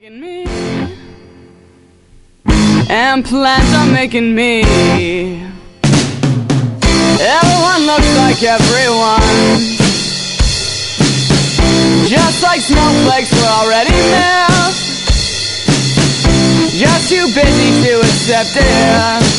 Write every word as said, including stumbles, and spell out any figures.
Me. And plans are making me. Everyone looks like everyone, just like snowflakes were already melt, just too busy to accept it.